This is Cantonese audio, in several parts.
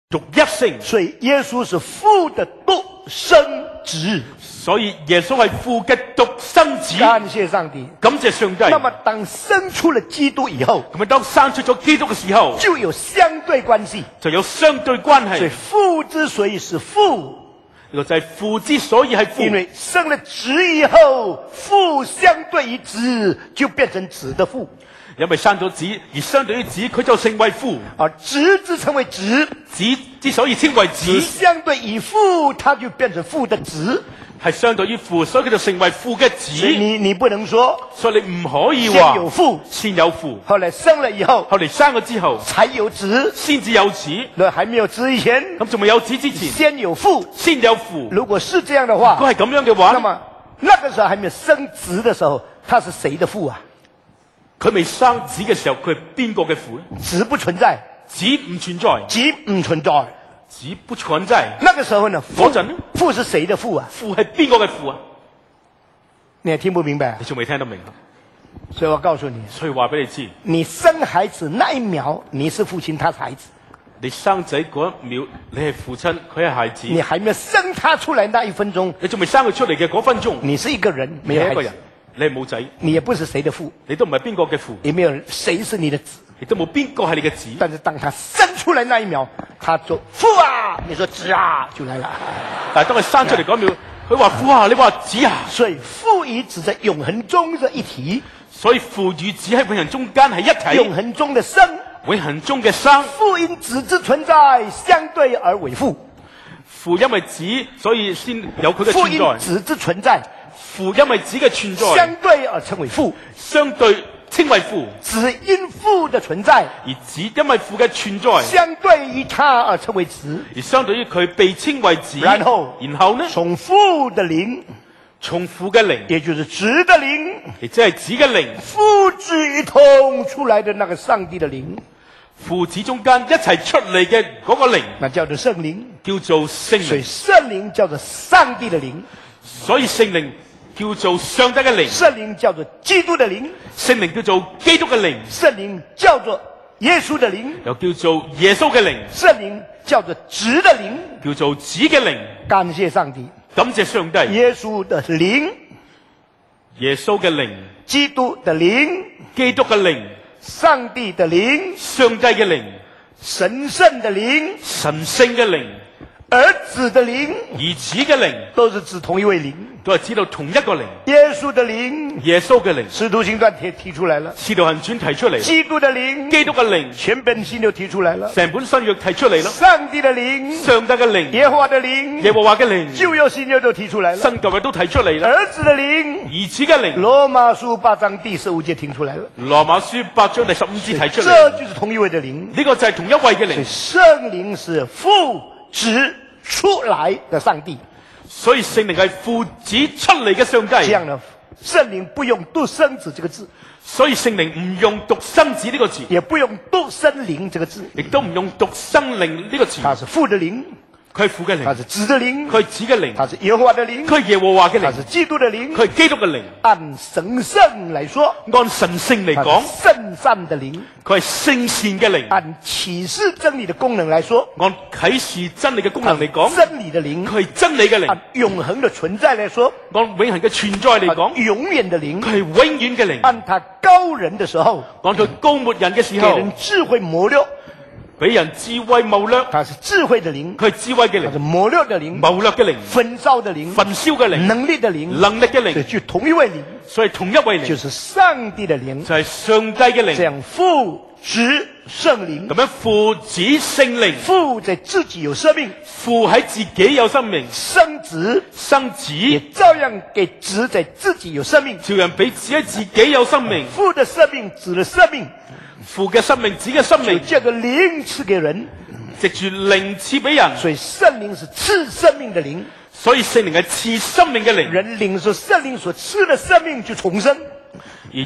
獨一性， 所以耶稣是父的獨生子。 所以耶穌係父嘅獨生子。 感謝上帝， 感謝上帝。 那麼當生出了基督以後， 咁啊，當生出咗基督嘅時候， 就有相對關係， 就有相對關係。 所以父之所以是父， 呢個就係父之所以係父， 因為生了子以後，父相對於子就變成子的父。 因為生咗子，而相對於子，佢就成為父。 而子之成為子， 子之所以稱為子， 相對於父，他就變成父的子。 係相對於父，所以佢就成為父嘅子。 所以你不能說， 所以你唔可以先話有父， 先有父， 後來生了以後， 後嚟生咗之後才有子。 先至有子。 那還沒有子以前， 咁仲未有子之前， 先有父。 先有父。 如果是這樣的話， 如果係咁樣嘅話， 那麼那個時候還沒有生子的時候，他是誰的父啊？ 佢未生子嘅時候，佢係邊個嘅父？ 子不存在， 子唔存在， 子唔存在。 子不存在。 那個時候呢？ 嗰陣呢？ 父是誰的父啊？ 父係邊個嘅父啊？ 你還聽不明白？ 你仲未聽得明？ 所以我告訴你， 所以話俾你知， 你生孩子那一秒，你是父親，他是孩子。 你生仔嗰一秒，你係父親，佢係孩子。 你還沒有生他出來那一分鐘， 你仲未生佢出嚟嘅嗰分鐘， 你是一個人，沒有孩子。 你係一個人，你係冇仔， 你也不是誰的父， 你都唔係邊個嘅父， 也沒有誰是你的子， 亦都冇邊個係你嘅子。 但是當他生出來那一秒，他說父啊，你說子啊，就來了。 但係當佢生出嚟嗰一秒，佢話父啊，你話子啊。 所以父與子在永恆中是一體， 所以父與子喺永恆中間係一體。 永恆中的生， 永恆中嘅生， 父因子之存在相對而為父。 父因為子，所以先有佢嘅父因存在。 子之存在， 父因為子嘅存在， 相對而稱為父。 相對稱為父。 子因父的存在， 而子因為父嘅存在， 相對於他而稱為子。 而相對於佢被稱為子。 然後呢？ 從父的靈， 從父嘅靈， 也就是子的靈， 亦即係子嘅靈， 父子一同出來的那個上帝的靈， 父子中間一齊出嚟嘅嗰個靈， 那叫做聖靈， 叫做聖所以靈。 聖靈叫做上帝的靈， 所以聖靈叫做上帝嘅靈， 聖靈叫做基督的靈， 聖靈叫做基督嘅靈， 聖靈叫做耶穌的靈， 又叫做耶穌嘅靈， 聖靈叫做子的靈， 叫做子嘅靈。 感謝上帝， 感謝上帝， 耶穌的靈， 耶穌嘅靈， 基督的靈， 基督嘅靈， 上帝的靈， 上帝嘅靈， 神聖的靈， 神聖嘅靈， 兒子的靈， 兒子嘅靈， 都是指同一位靈， 都係指到同一個靈。 耶穌的靈， 耶穌嘅靈， 使徒行傳提出來了， 使徒行傳提出嚟， 基督的靈， 基督嘅靈， 全本新約提出來了， 成本新約提出嚟啦。 上帝的靈， 上帝嘅靈， 耶和華的靈， 耶和華嘅靈， 舊約新約都提出來了， 新舊約都提出嚟啦。 兒子的靈， 兒子嘅靈， 羅馬書8章第15節提出來了， 羅馬書8章第15節提出嚟， 這就是同一位的靈， 呢個就係同一位嘅靈。 聖靈是父子出來的上帝， 所以聖靈係父子出嚟嘅上帝。 這樣呢，聖靈不用獨生子這個字， 所以聖靈唔用獨生子呢個字， 也不用獨生靈這個字， 亦都唔用獨生靈呢個字。 它是父的靈， 佢係父嘅靈， 它是子的靈， 佢係子嘅靈， 它是耶和華的靈， 佢係耶和華嘅靈， 它是基督的靈， 佢係基督嘅靈。 按神聖來說， 按神聖嚟講， 聖善的靈； 佢係聖善嘅靈。 按啟示真理的功能來說， 按啟示真理嘅功能嚟講， 真理的靈； 佢係真理嘅靈。 按永恆的存在來說， 按永恆嘅存在嚟講， 永遠的靈； 佢係永遠嘅靈。 按他高人的時候， 按佢高抹人嘅時給候， 人智慧謀略， 俾人智慧謀略， 他是智慧的靈， 佢係智慧嘅靈， 他是謀略的靈， 謀略嘅靈， 焚燒的靈， 焚燒嘅靈， 能力的靈， 能力嘅靈， 就同一位靈， 所以同一位靈就是上帝的靈， 就係上帝嘅靈。 這樣父子聖靈， 咁樣父子聖靈， 父在自己有生命， 父喺自己有生命， 生子生子也照樣給子在自己有生命， 照樣俾子喺自己有生命。 父的生命，子的生命， 父嘅生命，子嘅生命， 這個靈賜給人， 藉住靈賜俾人， 所以聖靈是賜生命的靈， 所以聖靈係賜生命嘅靈。 人領受聖靈所賜的生命就重生， 而人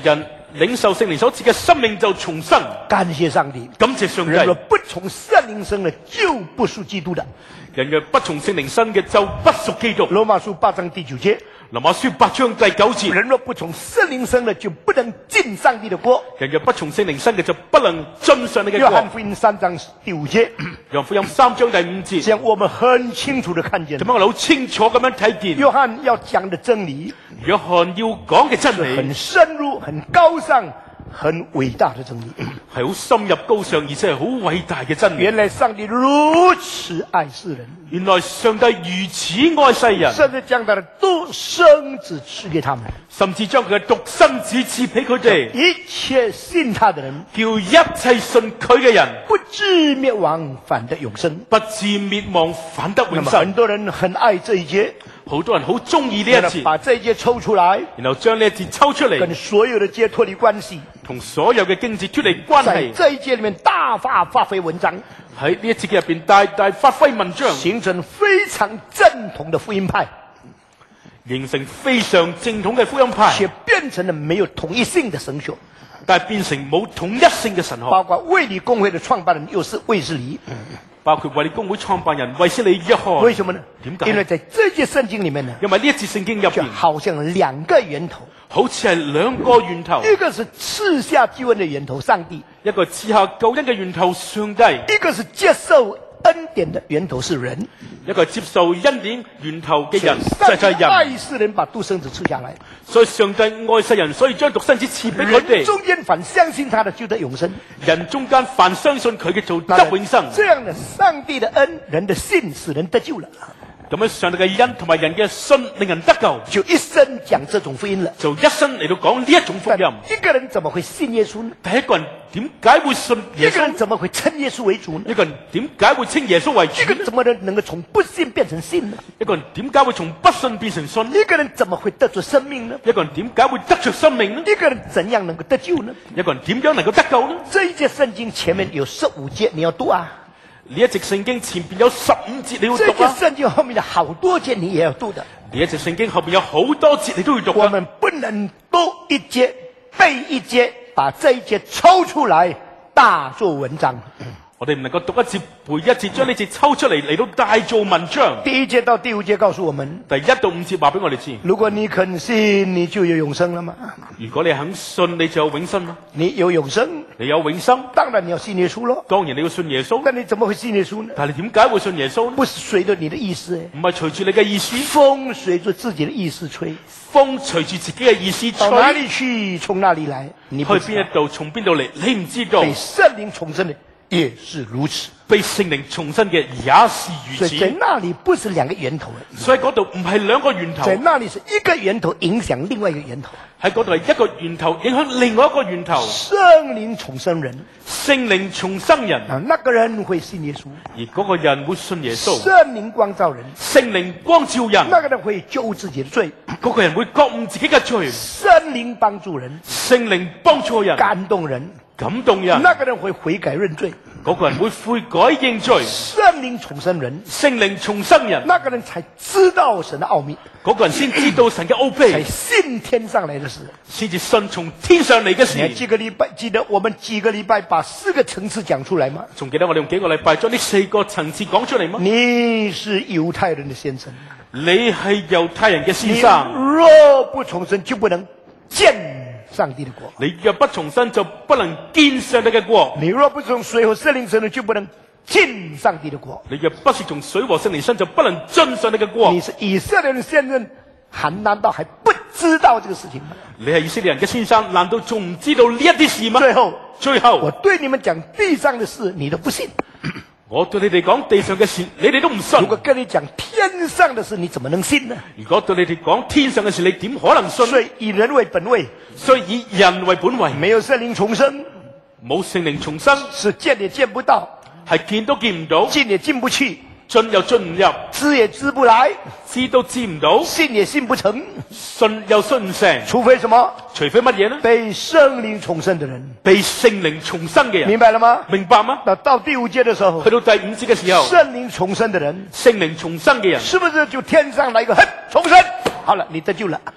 領受聖靈所賜嘅生命就重生。 感謝上帝， 感謝上帝。 人若不從聖靈生的，就不屬基督的。 人若不從聖靈生嘅，就不屬基督。 羅馬書8章第9節。 羅馬書8章第9節。 人若不從聖靈生的，就不能進上帝的國。 人若不從聖靈生嘅，就不能進上帝嘅國。 約翰福音3章第5節。 約翰福音3章第5節。 這樣我們很清楚地看見。 咁樣我哋好清楚咁樣睇見。 約翰要講的真理。 約翰要講嘅真理。 很深入、很高尚、很偉大的真理。 係好深入高尚，而且係好偉大嘅真理。 原來上帝如此愛世人。 原來上帝如此愛世人。 甚至將他的獨生子賜給他們。甚至將佢嘅獨生子賜俾佢哋。一切信他的人， 叫一切信佢嘅人， 不至滅亡，反得永生。 不至滅亡，反得永生。 很多人很愛這一節。 好多人好中意呢一節， 把這一節抽出來， 然後將呢一節抽出嚟， 跟所有的節脫離關係， 同所有嘅經節脫離關係。 在這一節裏面大發揮文章， 喺呢一節嘅入邊大大發揮文章， 形成非常正統的福音派， 形成非常正統嘅福音派， 且變成了沒有統一性的神學， 但係變成冇統一性嘅神學。 包括衛理公會的創辦人又是衛斯理。 包括衛理公會創辦人衛斯理約翰。 為什麼呢？ 點解？ 因為在這節聖經裏面呢， 因為呢一節聖經入邊， 好像兩個源頭， 好似係兩個源頭。 一個是賜下救恩的源頭上帝， 一個賜下救恩嘅源頭上帝； 一個是接受恩典的源頭是人， 一個接受恩典源頭嘅人就係人。 愛世人把獨生子賜下來， 所以上帝愛世人，所以將獨生子賜俾佢哋。 人中間凡相信他的就得永生， 人中間凡相信佢嘅就得永生。 這樣的上帝的恩，人的信使人得救了。 咁樣上帝嘅恩同埋人嘅信令人得救， 就一生講這種福音了。 就一生嚟到講呢一種福音。 一個人怎麼會信耶穌呢？ 第一個人點解會信耶穌？ 一個人怎麼會稱耶穌為主呢？ 一個人點解會稱耶穌為主？ 一個人怎麼能夠從不信變成信呢？ 一個人點解會從不信變成信呢？ 一個人怎麼會得着生命呢？ 一個人點解會得着生命呢？ 一個人怎樣能夠得救呢？ 一個人點樣能夠得救呢？ 這一節聖經前面有15節，你要讀啊。 呢一節聖經前邊有15節你要讀啊。 這節聖經後面的好多節你也要讀的。 呢一節聖經後邊有好多節你都要讀。 我們不能讀一節背一節，把這一節抽出來大做文章。 我哋唔能夠讀一節背一節，將呢節抽出嚟到大做文章。 第1節到第5節告訴我們， 第1到5節話俾我哋知， 如果你肯信，你就有永生了嗎？ 如果你肯信，你就有永生嗎？ 你有永生， 你有永生， 當然你要信耶穌咯。 當然你要信耶穌。 但你怎麼會信耶穌呢？ 但係你點解會信耶穌呢？ 不是隨着你的意思， 唔係隨住你嘅意思， 風隨着自己的意思吹， 風隨住自己嘅意思吹， 到哪裡去，從哪裡來，你不知道。 去邊一度，從邊度嚟，你唔知道。 被聖靈重生的也是如此， 被聖靈重生嘅也是如此。 所以在那裡不是兩個源頭， 所以嗰度唔係兩個源頭， 在那裡是一個源頭影響另外一個源頭， 喺嗰度係一個源頭影響另外一個源頭。 聖靈重生人， 聖靈重生人， 那個人會信耶穌， 而嗰個人會信耶穌。 聖靈光照人， 聖靈光照人， 那個人會救自己的罪， 嗰個人會覺悟自己嘅罪。 聖靈幫助人， 聖靈幫助人， 感動人， 感動人， 那個人會悔改認罪， 嗰個人會悔改認罪。 聖靈重生人， 聖靈重生人， 那個人才知道神的奧秘， 嗰個人先知道神嘅奧秘， 才信天上來的事， 先至信從天上嚟嘅事。 你還記得我們幾個禮拜把4個層次講出來嗎？ 仲記得我哋用幾個禮拜將呢4個層次講出嚟嗎？ 你是猶太人的先生， 你係猶太人嘅先生， 若不重生就不能見上帝的國， 你若不重生就不能見上帝嘅國。 你若不從水和聖靈生的就不能進上帝的國。 你若不是從水和聖靈生就不能進上帝嘅國。 你是以色列人先生，難道還不知道這個事情嗎？ 你係以色列人嘅先生，難道仲唔知道呢一啲事嗎？最後我對你們講地上的事，你都不信。 我對你哋講地上嘅事，你哋都唔信。 如果跟你講天上的事，你怎麼能信呢？ 如果對你哋講天上嘅事，你點可能信？ 所以以人為本位， 所以以人為本位， 沒有聖靈重生， 冇聖靈重生， 是見也見不到， 係見都見唔到， 進也進不去， 進又進唔入， 知也知不來， 知都知唔到， 信也信不成， 信又信唔成。 除非什麼？ 除非乜嘢呢？ 被聖靈重生的人， 被聖靈重生嘅人， 明白了嗎？ 明白嗎？ 到第5節的時候， 去到第5節嘅時候， 聖靈重生的人， 聖靈重生嘅人， 是不是就天上來一個嘿重生？好了，你得救了。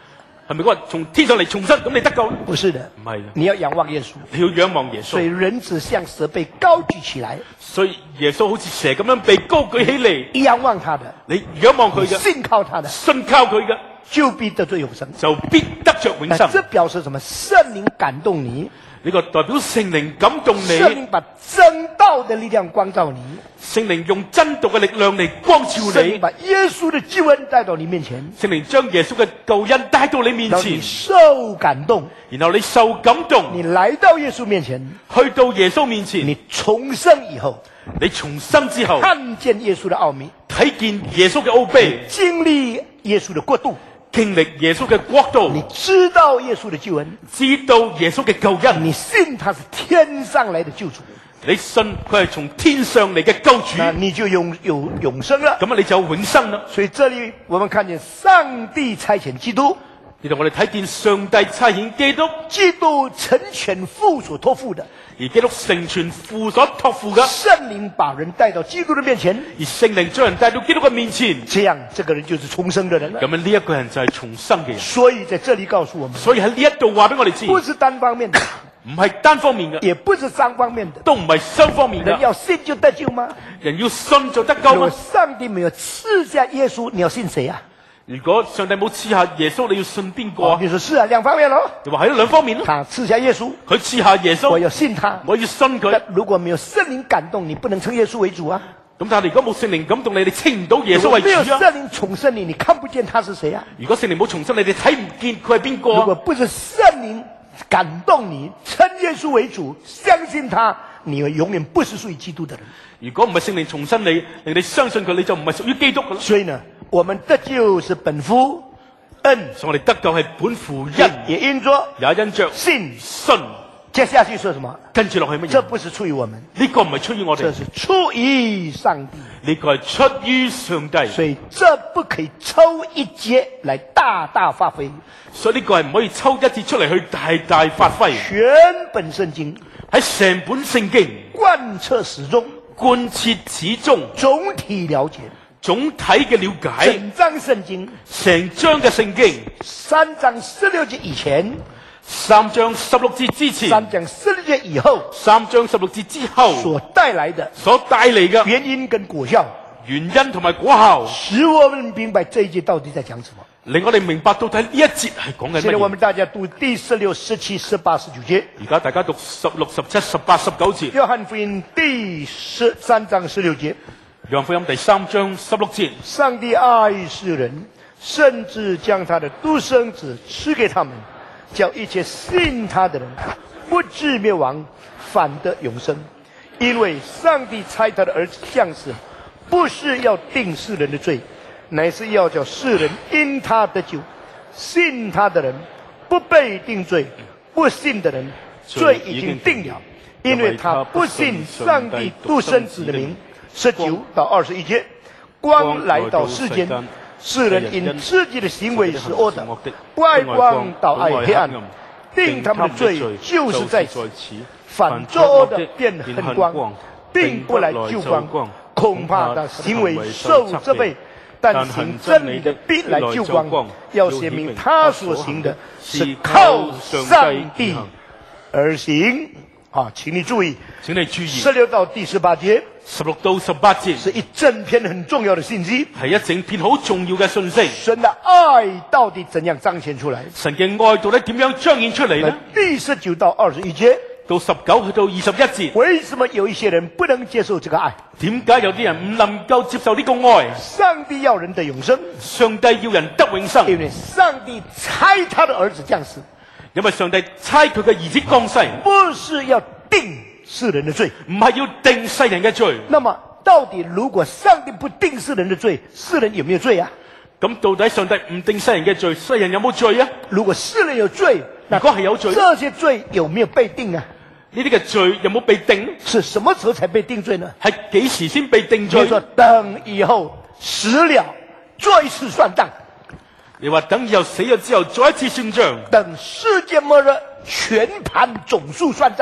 係咪講從天上嚟重生咁你得救呢？ 不是的， 唔係嘅， 你要仰望耶穌。 你要仰望耶所以穌。 人子像蛇被高舉起來， 所以耶穌好似蛇咁樣被高舉起嚟， 仰望他的， 你仰望佢嘅， 信靠他的， 信靠佢嘅， 就必得罪永生。 就必得着永生。 這表示什麼？聖靈感動你， 呢個代表聖靈感動你， 聖靈把真道的力量光照你， 聖靈用真道嘅力量嚟光照你， 聖靈把耶穌的救恩帶到你面前， 聖靈將耶穌嘅救恩帶到你面然後你前， 受感動， 然後你受感動， 你來到耶穌面前， 去到耶穌面前， 你重生以後， 你重生之後， 看見耶穌的奧秘， 睇見耶穌嘅奧秘， 經歷耶穌的國度， 經歷耶穌嘅國度， 你知道耶穌的救恩， 知道耶穌嘅救恩， 你信他是天上來的救主， 你信佢係從天上嚟嘅救主， 那你就有永生了。 咁啊你就有永生啦。 所以這裡我們看見上帝差遣基督， 呢度我哋睇見上帝差遣基督， 基督成全父所託付的， 而基督成全父所託付嘅， 聖靈把人帶到基督的面前， 而聖靈將人帶到基督嘅面前， 這樣這個人就是重生的人了。 咁樣呢一個人就係重生嘅人。 所以在這裡告訴我們， 所以喺呢一度話俾我哋知， 不是單方面的， 唔係單方面嘅， 也不是雙方面的。 都唔係雙方面嘅。 人要信就得救嗎？ 人要信就得救如果嗎？ 上帝沒有賜下耶穌，你要信誰啊？ 如果上帝冇賜下耶穌，你要信邊個啊？ 你說是啊，兩方面咯。 你話喺兩方面咯。 他賜下耶穌， 佢賜下耶穌， 我要信他。 我要信佢。 如果沒有聖靈感動，你不能稱耶穌為主啊。 咁但係如果冇聖靈感動你，你稱唔到耶穌為如果沒有主啊。 聖靈重生你，你看不見他是誰啊？ 如果聖靈冇重生你，你睇唔見佢係邊個啊？ 如果不是聖靈感動你，稱耶穌為主，相信他，你永遠不是屬於基督的人。 如果唔係聖靈重生你，令你相信佢，你就唔係屬於基督噶啦。 所以呢，我們得救是本乎恩， 所以我哋得救係本乎恩， 也因着也因着信。 信。 接下去說什麼？ 跟住落去乜嘢？ 這不是出於我們， 呢個唔係出於我哋， 這是出於上帝。 呢個係出於上帝。 所以這不可以抽一節來大大發揮。 所以呢個係唔可以抽一節出嚟去大大發揮。 全本聖經喺成本聖經貫徹始終， 貫徹始終， 總體了解， 總體嘅了解， 整章聖經成章嘅聖經 3章16節以前 ，3章16節之前 ，3章16節以後 ，3章16節之後所帶來的所帶嚟嘅原因跟果效， 原因同埋果效， 使我們明白這一節到底在講什麼。 令我哋明白到底呢一節係講緊現在我乜嘢。 們大家讀第16、17、18、19節。 而家大家讀16、17、18、19節。 約翰福音第13章16節。 約翰福音第3章16節。 上帝愛世人，甚至將他的獨生子賜給他們，叫一切信他的人不至滅亡，反得永生。因為上帝差他的兒子降世，不是要定世人的罪，乃是要叫世人因他得救。信他的人不被定罪，不信的人罪已經定了，因為他不信上帝獨生子的名。19到21節，光來到世間，世人因自己的行為是惡的，不愛光倒愛黑暗，定他們的罪就是在此。反作惡的便恨光，並不來救光，恐怕他行為受責備。但行真理的必來救光，要顯明他所行的是靠上帝而行。啊，請你注意，16到第18節 ，16到18節是一整篇很重要的信息， 係一整篇好重要嘅信息。 神的愛到底怎樣彰顯出來？ 神嘅愛到底點樣彰顯出嚟呢？ 第19到21節， 到19去到21節， 為什麼有一些人不能接受這個愛？ 點解有啲人唔能夠接受呢個愛？ 上帝要人得永生， 上帝要人得永生， 因為上帝差他的兒子降世。 因為上帝差佢嘅兒子降世， 不是要定世人的罪， 唔係要定世人嘅罪。 那麼到底如果上帝不定世人的罪，世人有沒有罪啊？ 咁到底上帝唔定世人嘅罪，世人有冇罪啊？ 如果世人有罪， 如果係有罪， 這些罪有沒有被定啊？ 呢啲嘅罪有冇被定？ 是什麼時候才被定罪呢？ 係幾時先被定罪？ 你說等以後死了再一次算賬。 你話等以後死咗之後再一次算賬， 等世界末日全盤總數算賬，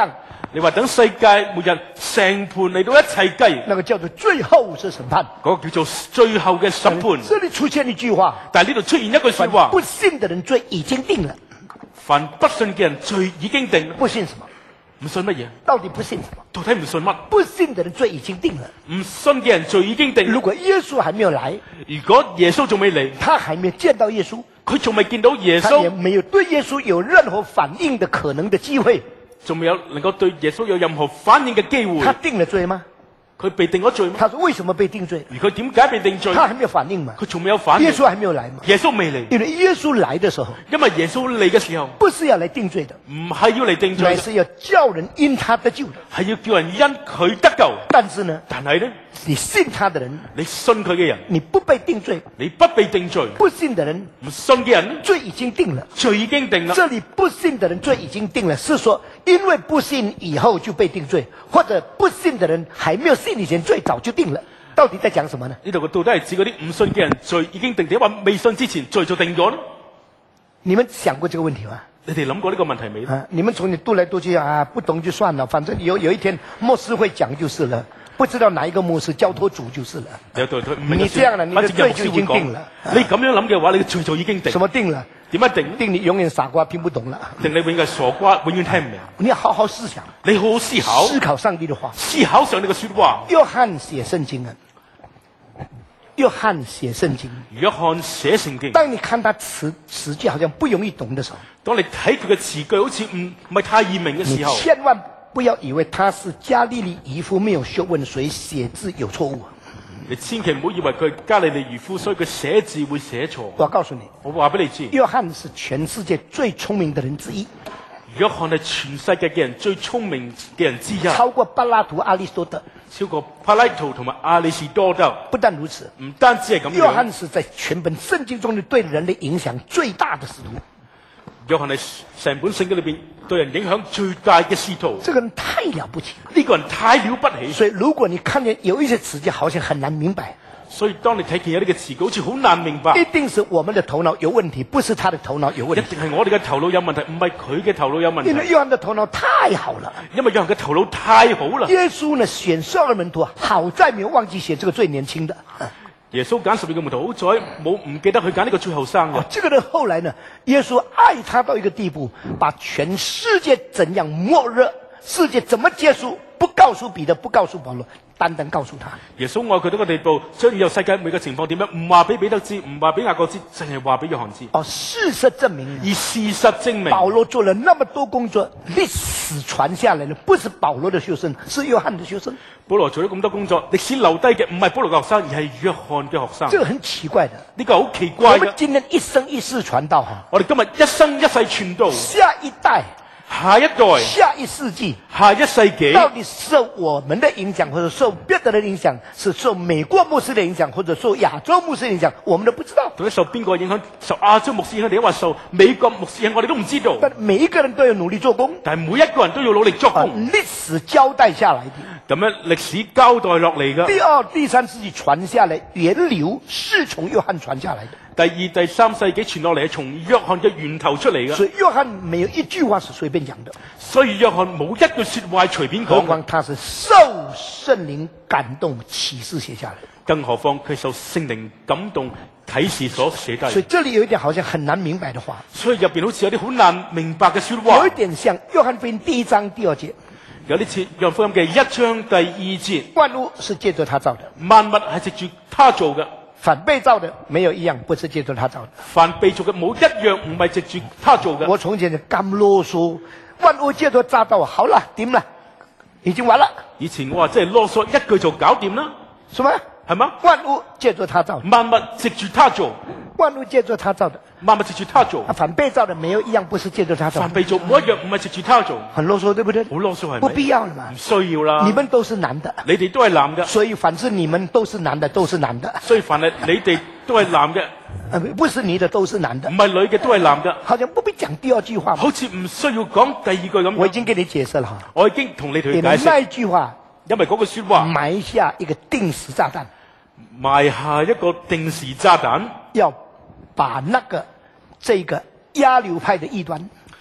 你話等世界末日成盤嚟到一齊計， 那个叫做最後是審判。 嗰個叫做最後嘅審判。 這裏出現一句話： 但係呢度出現一句說話， 不信的人罪已經定了。 凡不信嘅人罪已經定。 不信什麼？ 唔信乜嘢？ 到底不信什麼？ 到底唔信乜？ 不信的人罪已經定了。 唔信嘅人罪已經定。 如果耶穌還沒有來， 如果耶穌仲未嚟， 他還沒有見到耶穌， 佢仲未見到耶他也穌， 沒有對耶穌有任何反應的可能的機會。 仲未有能夠對耶穌有任何反應嘅機會。 他定了罪嗎？ 佢被定咗罪嗎？ 他說為什麼被定罪？ 而佢點解被定罪？ 他還沒有反應嘛？ 佢仲未有反應。 耶穌還沒有來嘛？ 耶穌未嚟， 因為耶穌來的時候， 因為耶穌嚟嘅時候， 不是要來定罪的， 唔係要嚟定罪嘅， 乃是要叫人因他得救的。 係要叫人因佢得救。 但是呢， 但係咧， 你信他的人， 你信佢嘅人， 你不被定罪； 你不被定罪； 不信的人， 唔信嘅人， 罪已經定了。 罪已經定啦。 這裏不信的人罪已經定了，是說因為不信以後就被定罪，或者不信的人還沒有信以前罪早就定了。到底在講什麼呢？ 呢度到底係指嗰啲唔信嘅人罪已經定，定話未信之前罪就定咗呢？ 你們想過這個問題嗎？ 你哋諗過呢個問題未？ 啊，你們從你讀來讀去啊，不懂就算了，反正有一天牧師會講就是了，不知道哪一個牧師交託主就是了。 有對對， 你這樣了，你的罪就已經定了。 你咁樣諗嘅話，你嘅罪就已經定。 什麼定了？ 點樣定？ 定你永遠傻瓜聽不懂了。 定你永遠係傻瓜，永遠聽唔明。 你要好好思想， 你好好思考， 思考上帝的話， 思考上帝嘅說話。 約翰寫聖經啊，約翰寫聖經。 約翰寫聖經， 當你看他詞句好像不容易懂的時候， 當你睇佢嘅詞句好似唔係太易明嘅你時候， 千萬不要以為他是加利利漁夫沒有學問，所以寫字有錯誤。 你千祈唔好以為佢係加利利漁夫，所以佢寫字會寫錯。 我告訴你， 我話俾你知， 約翰是全世界最聰明的人之一， 約翰係全世界嘅人最聰明嘅人之一， 超過柏拉圖、亞里士多德。 超過柏拉圖同埋亞里士多德。 不但如此， 唔單止係咁約翰樣， 是在全本聖經中對人類影響最大的使徒。 約翰係成本聖經裏邊對人影響最大嘅使徒。 這個人太了不起了， 呢個人太了不起， 所以如果你看見有一些詞句好像很難明白， 所以當你睇見有呢個詞句，好似好難明白， 一定是我們的頭腦有問題，不是他的頭腦有問一題。 定係我哋嘅頭腦有問題，唔係佢嘅頭腦有問因為題。 約翰的頭腦太好了， 因為約翰嘅頭腦太好啦。 耶穌呢選12門徒，好在沒有忘記寫這個最年輕的。 耶穌揀12個門徒，好在冇唔記得去揀呢個最後生嘅。 這個人後來呢，耶穌愛他到一個地步，把全世界怎樣末日，世界怎麼結束，不告訴彼得，不告訴保羅，單單告訴他。 耶穌愛佢到個地步，將以後世界每個情況點樣，唔話俾彼得知，唔話俾雅各知，淨係話俾約翰知。 事實證明， 而事實證明， 保羅做了那麼多工作，歷史傳下來的不是保羅的學生，是約翰的學生。 保羅做咗咁多工作，歷史留低嘅唔係保羅嘅學生，而係約翰嘅學生。 這個很奇怪的， 呢個好奇我怪嘅。 們今天一生一世傳道哈， 我哋今日一生一世傳道， 下一代、 下一代、 下一世紀， 下一世紀， 到底受我們的影響，或者受別的人影響，是受美國牧師的影響，或者受亞洲牧師的影響，我們都不知道。 到底受邊個影響？受亞洲牧師影響，定話受美國牧師影響？我哋都唔知道。 但每一個人都要努力做工， 但係每一個人都要努力作工， 歷史交代下來的。 咁樣歷史交代落嚟嘅。 第二、第三世紀傳下來，源流是從約翰傳下來的。 第二、第三世紀傳落嚟係從約翰嘅源頭出嚟嘅。 所以約翰沒有一句話是隨便講的。 所以約翰冇一句說話係隨便何講嘅， 況他是受聖靈感動啟示寫下來。 更何況佢受聖靈感動啟示所寫低。 所以這裡有一點好像很難明白的話， 所以入邊好似有啲好難明白嘅說話有一，點像約翰福音第1章第2節， 有啲似約翰福音嘅1章第2節， 萬物是借着他造的， 萬物係藉住他做嘅， 凡被造的沒有一樣不是借着他造的。 凡被造嘅冇一樣唔係藉住他做嘅。 我從前就咁囉嗦，萬物借着他造，好了，掂了，已經完了， 以前我話真係囉嗦，一句就搞掂啦， 什麼？ 係嘛？ 萬物借着他造的， 萬物藉住他做， 萬物借着他造的， 萬物藉住他做， 凡被造的沒有一樣不是借着他造的。 凡被造冇一樣唔係藉住他做， 很囉嗦，對不對？ 好囉嗦係咪？ 不必要了嘛唔。需要啦。 你們都是男的， 你哋都係男嘅， 所以反正你們都是男的，都是男的。 所以凡係你哋都係男嘅， 不是你的都是男的唔，係女嘅都係男嘅， 好像不必講第二句話嘛。 好似唔需要講第二句咁樣。 我已經給你解釋了哈， 我已經同你哋你那解釋， 一句話因為嗰句說話埋下一個定時炸彈， 埋下一個定時炸彈， 要把這個亞流派的異端，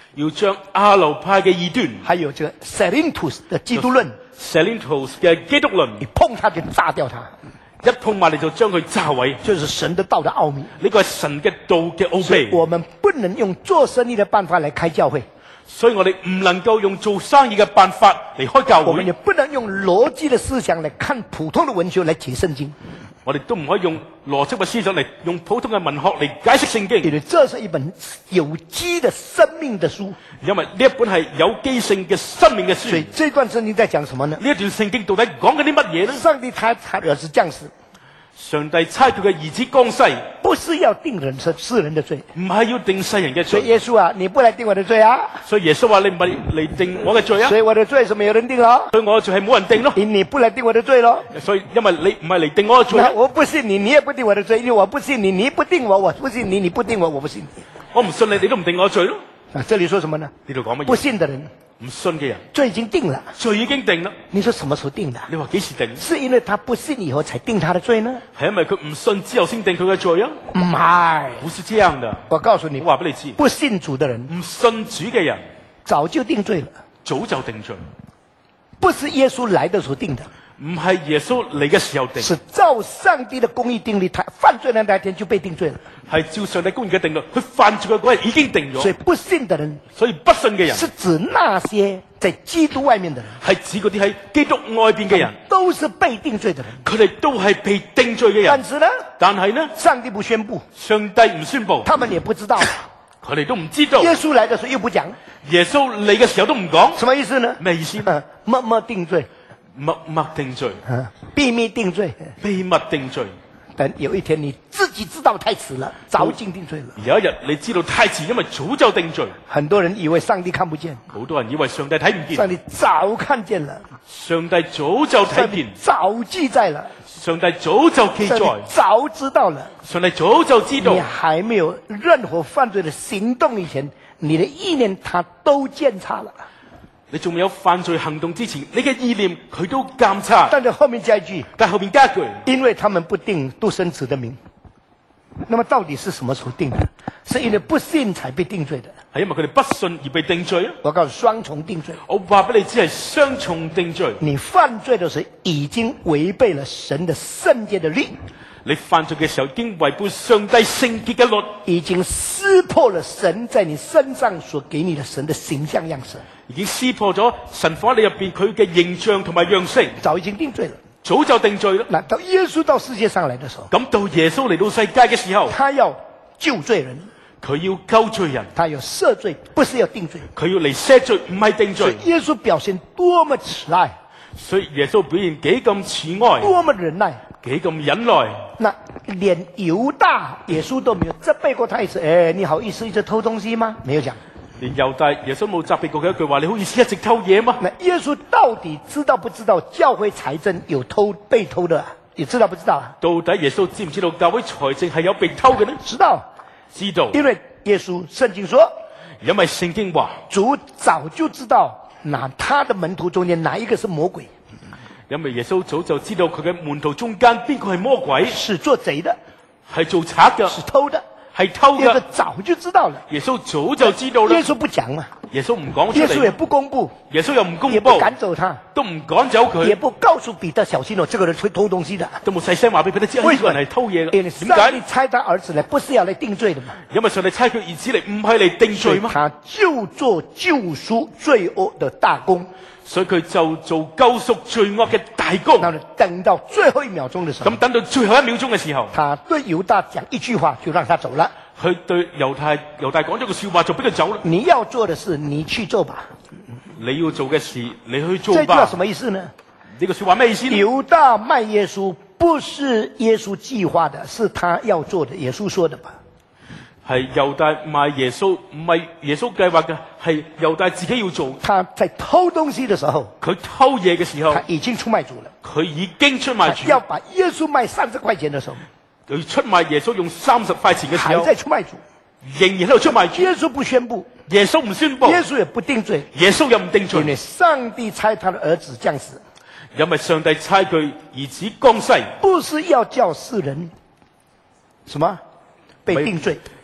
要將亞流派嘅異端， 还有这个 Salintus 的基督论， Salintos 嘅基督論， 你碰它就炸掉它， 一碰埋嚟就將佢炸毀。 就是神的道的奧秘。 呢個係神嘅道嘅奧秘， 所以我们不能用做生意的办法来开教会， 所以我哋唔能夠用做生意嘅辦法嚟開教我们也會， 不能用逻辑的思想来看普通的文学来解圣经， 我哋都唔可以用邏輯嘅思想嚟用普通嘅文學嚟解釋聖經， 因为这是一本有机的生命的书。 因為呢一本係有機性嘅生命嘅書。 所以这段圣经在讲什么呢？ 呢一段聖經到底講緊啲乜嘢呢？ 上帝他儿子降世， 上帝差佢嘅兒子降世， 不是要定世人的罪。 唔係要定世人嘅所以罪。 耶稣啊，你不来定我的罪啊， 所以耶穌話你唔係嚟定我嘅罪啊， 所以我的罪是没有人定了， 所以我嘅罪係冇人定咯。 你不来定我的罪咯。 所以因為你唔係嚟定我嘅罪啊， 那我不信你，你也不定我的罪，因为我不信你，你不定我，我不信你，你不定我，我不信你。 我唔信你，你都唔定我嘅罪咯。 啊，这里说什么呢？ 呢度講乜不嘢？ 信的人， 唔信嘅人， 罪已经定了。 罪已經定啦。 你说什么时候定的？ 你話幾時定？ 是因为他不信以后才定他的罪呢？ 係因為佢唔信之後先定佢嘅罪啊？ 唔係， 不是這樣的。 我告訴你， 我話俾你知， 不信主的人唔信主嘅人早就定罪了， 早就定罪， 不是耶穌來的時候定的， 唔係耶穌嚟嘅時候定， 是照上帝的公義定律，他犯罪的那天就被定罪了。 係照上帝公義嘅定律，佢犯罪嘅嗰日已經定咗。 所以不信的人所以不信嘅人是指那些在基督外面的人， 係指嗰啲喺基督外邊嘅人， 都是被定罪的人。 佢哋都係被定罪嘅人。 但是呢， 但係呢， 上帝不宣布， 上帝唔宣布， 他們也不知道。 佢哋都唔知道。 耶穌來的時候又不講， 耶穌嚟嘅時候都唔講， 什麼意思呢？ 咩意思？ 默默定罪， 默默定罪， 秘密定罪。 秘密定罪。 但有一天你自己知道太遲了，早經定罪了。 有一日你知道太遲，因為早就定罪。 很多人以為上帝看不見， 好多人以為上帝睇唔見， 上帝早看見了， 上帝早就睇見， 早記載了， 上帝早就記上帝載， 早知道了。 上帝早就知道你。還沒有任何犯罪的行動以前，你的意念他都檢查了。 你仲未有犯罪行動之前，你嘅意念佢都監察。 但是後面加一句， 但後面加一句， 因為他們不定獨生子的名。那麼到底是什麼時候定的？是因為不信才被定罪的。 係因為佢哋不信而被定罪啊！ 我告訴雙重定罪。 我話俾你知係雙重定罪。 你犯罪的時候已經違背了神的聖潔的律， 你犯罪嘅時候已經違背上帝聖潔嘅律， 已經撕破了神在你身上所給你的神的形象樣式， 已經撕破咗神放喺你入邊佢嘅形象同埋樣式， 早已經定罪了。 早就定罪啦。 那到耶穌到世界上來的時候， 咁到耶穌嚟到世界嘅時候， 他要救罪人， 佢要救罪人， 他要赦罪，不是要定罪。 佢要嚟赦罪，唔係定罪。 所以耶穌表現多麼慈愛， 所以耶穌表現幾咁慈愛， 多麼忍耐。 幾咁忍耐。 那連猶大耶穌都沒有責備過他一次。哎，你好意思一直偷東西嗎？沒有講。 連猶大耶穌冇責備過佢一句話，你好意思一直偷嘢嗎？ 那耶穌到底知道不知道教會財政有被偷的？你知道不知道啊？ 到底耶穌知唔知道教會財政係有被偷嘅呢？ 知道， 知道， 因為耶穌聖經說， 因為聖經話， 主早就知道他的門徒中間哪一個是魔鬼， 因為耶穌早就知道佢嘅門徒中間邊個係魔鬼， 是做賊的， 係做賊嘅， 是偷的。 係偷耶穌嘅。 早就知道了， 耶穌早就知道啦耶。穌不講嘛， 耶穌唔講出耶穌也嚟， 不公布， 耶穌又唔公也不佈， 趕走他， 都唔趕走也佢， 不告訴彼得小心哦，這個人會偷東西的。 都冇細聲話俾佢哋知，呢個人係偷嘢嘅。 因為點上帝解？ 差他兒子來，不是要來定罪的嘛， 因為上帝差佢兒子嚟，唔係嚟定罪嗎？ 他就做救贖罪惡的大功。 所以佢就做救贖罪惡嘅大功。 那麼等到最後一秒鐘的時候咁，等到最後一秒鐘嘅時候， 他對猶大講一句話，就讓他走了。 佢對猶大講咗個笑話，就俾佢走啦。 你要做的事，你去做吧。 你要做嘅事，你去做吧這句話什。麼意思呢？ 呢個說話咩意思呢？ 猶大賣耶穌，不是耶穌計劃的，是他要做的。耶穌說的吧？ 係猶大賣耶穌，唔係耶穌計劃嘅，係猶大自己要做。 他在偷東西的時候， 佢偷嘢嘅時候他，已經出賣主了。 佢已經出賣主。 要把耶穌賣30塊錢的時候， 佢出賣耶穌用30塊錢嘅時還候， 在出賣主。 仍然喺度出賣主。 耶穌不宣布， 耶穌唔宣布， 耶穌也不定罪， 耶穌又唔定罪， 因為上帝差他的兒子降世， 因為上帝差佢兒子降世， 不是要叫世人什麼被定罪，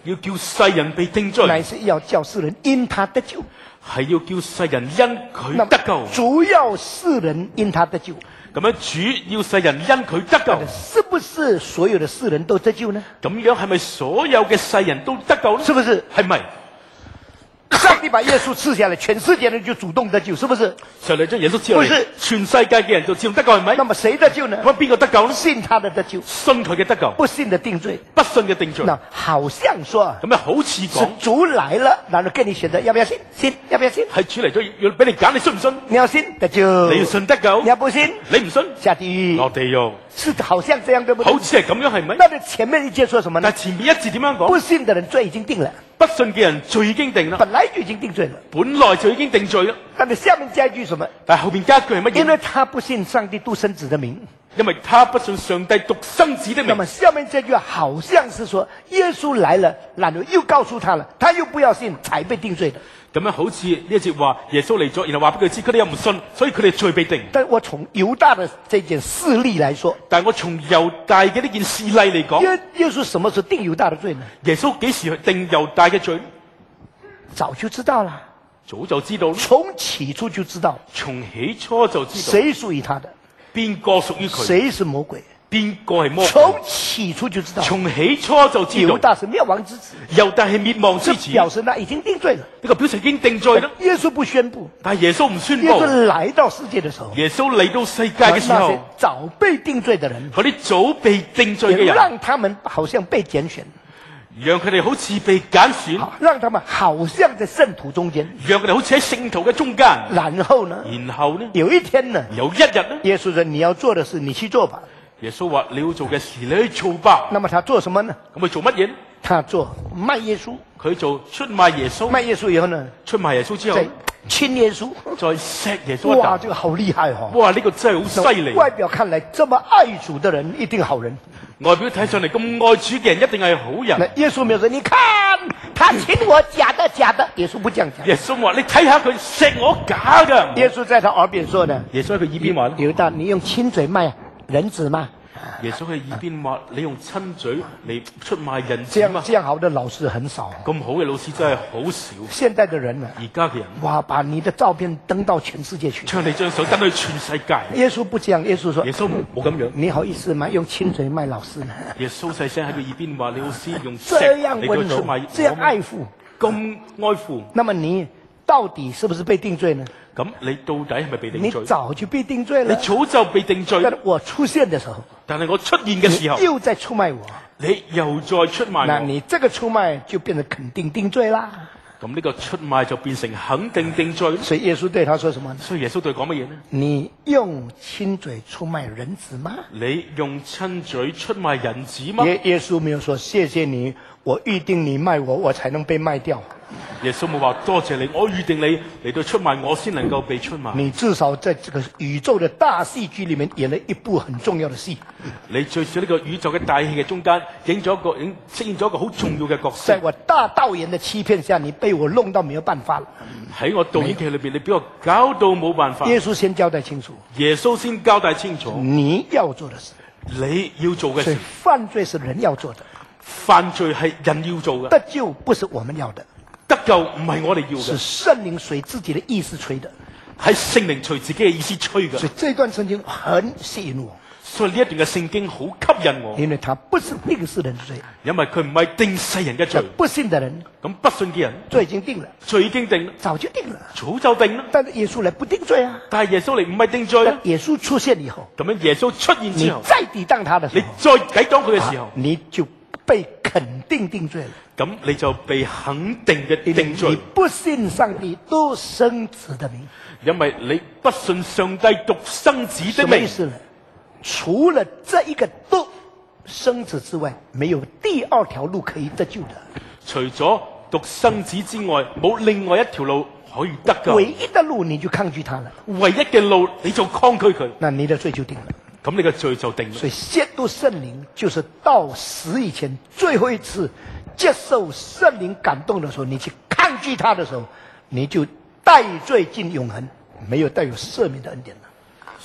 要叫世人被定罪， 乃是要叫世人因他得救。 係要叫世人因佢得救。 主要世人因他得救， 咁樣主要世人因佢得救， 是不是所有的世人都得救呢？ 咁樣係咪所有嘅世人都得救呢？ 是不是？ 係咪？ 上帝把耶稣赐下来，全世界人就主動得救，是不是？ 上帝將耶穌賜落嚟不是， 全世界嘅人就自動得救，係咪？ 那麼誰得救呢？ 咁邊個得救呢？ 信他的得救， 信佢嘅得救， 不信的定罪。 不信嘅定罪。 那好像說咁啊，好似是講主來了，然後跟你選擇要不要信，信要不要信？ 係主嚟咗，要俾你揀，你信唔信？ 你要信得救， 你要信得救你，要不信你唔信下地獄。 落地獄， 是好像這樣，對不對？ 好似係咁樣，係咪？ 那你前面一節說什麼呢但？前面一節點樣講？ 不信的人罪已經定了， 不信嘅人罪已經定啦， 本來就已經定罪了。 本來就已經定罪啦。 但你下面加一句什麼？ 但係後邊加一句係乜嘢？ 因為他不信上帝獨生子的名。 因為他不信上帝獨生子的名那麼。下面這句好像是說耶穌來了，然後又告訴他了，他又不要信，才被定罪的。 咁樣好似呢一節話耶穌嚟咗，然後話俾佢知，佢哋又唔信，所以佢哋罪被定。 但我從猶大的這件事例來說， 但係我從猶大嘅呢件事例嚟講， 耶穌什麼時候定猶大的罪呢？ 耶穌幾時去定猶大嘅罪？ 早就知道了， 早就知道， 從起初就知道從起初就知道誰屬於他的， 邊個屬於佢， 誰是魔鬼。 邊個係魔鬼。 從起初就知道， 從起初就知道猶大是滅亡之子， 猶大係滅亡之這子， 表示他已經定罪了。 呢個表示已經定罪啦。 耶穌不宣布， 但係耶穌唔宣耶布， 穌來到世界的時候， 耶穌嚟到世界嘅時候那些，早被定罪的人， 嗰啲早被定罪嘅也人， 讓他們好像被揀選， 讓佢哋好似被揀選， 讓他們好像在聖徒中間。 讓佢哋好似喺聖徒嘅中間。 然後呢， 然後呢， 有一天呢， 有一日呢， 耶穌說：“你要做的事，你去做吧。 耶穌話你要做嘅事，你去做吧。” 那麼他做什麼呢？ 咁佢做乜嘢呢？ 他做賣耶穌， 佢做出賣耶穌， 賣耶穌以後呢， 出賣耶穌之後， 再親耶穌。 再錫耶穌一哇， 啖。 這個好厲害哦！ 哇！呢個真係好犀利。 外表看來這麼愛主的人，一定好人。 外表睇上嚟咁愛主嘅人，一定係好那人。 耶穌沒有說：“你看他親我，假的，假的。”耶穌不這樣講。 耶穌話：你睇下佢錫我假噶。 耶穌在他耳邊說呢耶穌喺佢耳邊話： 猶大，你用親嘴賣人子嗎？ 耶穌喺耳邊話：你用親嘴嚟出賣人這子嘛？ 樣好的老師很少。 咁好嘅老師真係好少。 現在的人呢， 而家嘅人哇，把你的照片登到全世界去。 將你張相登去全世界。 耶穌不這樣，耶穌說耶穌冇咁樣。 你好意思嗎？用親嘴賣老師呢？ 耶穌細聲喺佢耳邊話：你老師用這錫樣溫嚟到出賣柔，這樣愛護， 咁愛護。 那麼你到底是不是被定罪呢？ 咁你到底係咪被定你罪？ 早就被定罪了。 你早就被定罪， 但我出現的時候， 但係我出現嘅時候你，又在出賣我， 你又再出賣我。 那你這個出賣就變成肯定定罪啦。 咁呢個出賣就變成肯定定罪。 所以耶穌對他說什麼呢？ 所以耶穌對佢講乜嘢呢？ 你用親嘴出賣人子嗎？ 你用親嘴出賣人子嗎？ 耶穌沒有說謝謝你，我預定你賣我，我才能被賣掉。 耶穌冇話多謝你，我預定你嚟到出賣我先能夠被出賣。 你至少在這個宇宙的大戲劇裏面演了一部很重要的戲。 你最少呢個宇宙嘅大戲嘅中間，飾演咗一個好重要嘅角色在。我大導演的欺騙下，你被我弄到沒有辦法了。 喺我導演劇裏邊，你俾我搞到冇辦法。 耶穌先交代清楚， 耶穌先交代清楚， 你要做的事。 你要做嘅所以事， 犯罪是人要做的， 犯罪係人要做嘅， 得救不是我們要的， 得救唔係我哋要是嘅， 聖靈隨自己的意思吹的。 係聖靈隨自己嘅意思吹嘅。 所以這段聖經很吸引我， 所以呢一段嘅聖經好吸引我， 因為它不是定世人的罪， 因為佢唔係定世人嘅罪。 不信的人咁不信嘅人罪已經定了， 罪已經定啦， 早就定了。 早就定啦。 但是耶穌來不定罪啊。 但係耶穌嚟唔係定罪啦。 但耶穌出現以後， 咁樣耶穌出現你之後， 再抵擋他的時你候， 再抵擋佢嘅時候， 你就被肯定定罪了。 咁你就被肯定嘅因為定罪你，不信上帝獨生子的名， 因為你不信上帝獨生子的名。 什麼意思呢？除了這一個獨生子之外，沒有第二條路可以得救的。 除咗獨生子之外，冇另外一條路可以得救。 唯一的路你就抗拒他了， 唯一嘅路你就抗拒佢， 那你的罪就定了。 咁你嘅罪就定啦。 所以褻瀆聖靈就是到死以前最後一次接受聖靈感動的時候，你去抗拒他的時候，你就帶罪進永恆，沒有帶有赦免的恩典了。